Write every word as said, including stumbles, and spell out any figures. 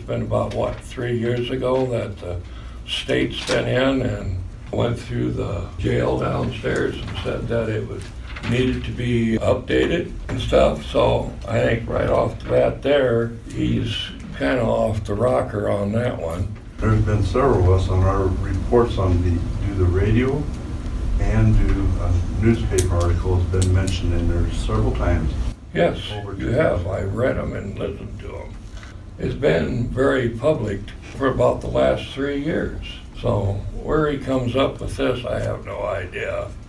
it's been about, what, three years ago that the state's been in and went through the jail downstairs and said that it was needed to be updated and stuff. So I think right off the bat there, he's kind of off the rocker on that one. There's been several of us on our reports on the, do the radio and do a newspaper article has been mentioned in there several times. Yes, you have. I read them and listened to them. It's been very public for about the last three years. So where he comes up with this, I have no idea.